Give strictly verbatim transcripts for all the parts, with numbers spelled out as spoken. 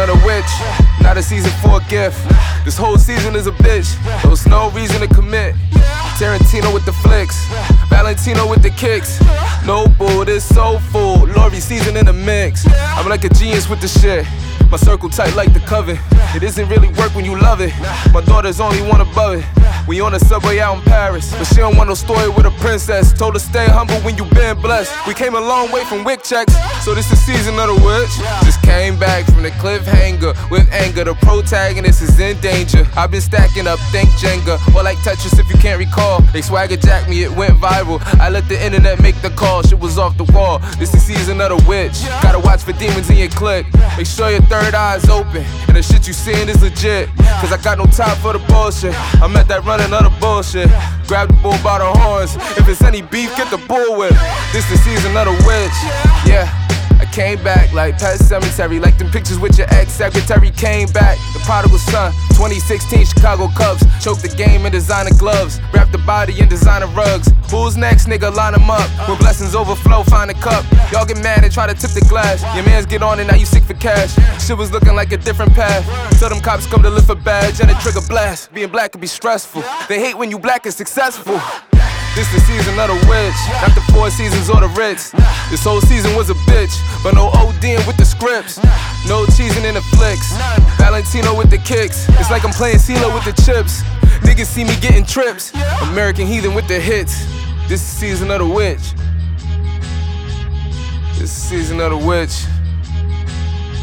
of the witch, not a season for a gift. This whole season is a bitch, there was no reason to commit. Tarantino with the flicks, Valentino with the kicks. No bull, this so full, Lori season in the mix. I'm like a genius with the shit, my circle tight like the coven. It isn't really work when you love it, my daughter's only one above it. We on the subway out in Paris, but she don't want no story with a princess. Told her stay humble when you been blessed. We came a long way from wick checks, so this is season of the witch. Just came back from the cliffhanger with anger. The protagonist is in danger. I've been stacking up, think Jenga, or like Tetris if you can't recall. They swagger jacked me, it went viral. I let the internet make the call, shit was off the wall. This is season of the witch. Gotta watch for demons in your clique. Make sure your third eye's open, and the shit you seeing is legit. Cause I got no time for the bullshit. I'm at that running of the bullshit. Grab the bull by the horns. If it's any beef, get the bull whip. This the season of the witch. Yeah, I came back like Pet Cemetery. Like them pictures with your ex-secretary. Came back, the prodigal son. twenty sixteen Chicago Cubs. Choked the game in designer gloves. Wrapped the body in designer rugs. Who's next, nigga? Line them up. When blessings overflow, find a cup. Y'all get mad and try to tip the glass. Your mans get on and now you sick for cash. Shit was looking like a different path. Till them cops come to lift a badge and a trigger blast. Being black can be stressful. They hate when you black and successful. This the season of the witch, not the four seasons or the Ritz. This whole season was a bitch, but no ODing with the scripts. No cheesing in the flicks, Valentino with the kicks. It's like I'm playing CeeLo with the chips. Niggas see me getting trips, American Heathen with the hits. This is season of the witch. This is season of the witch.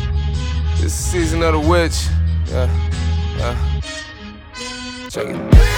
This is season of the witch. Yeah, yeah. Check it.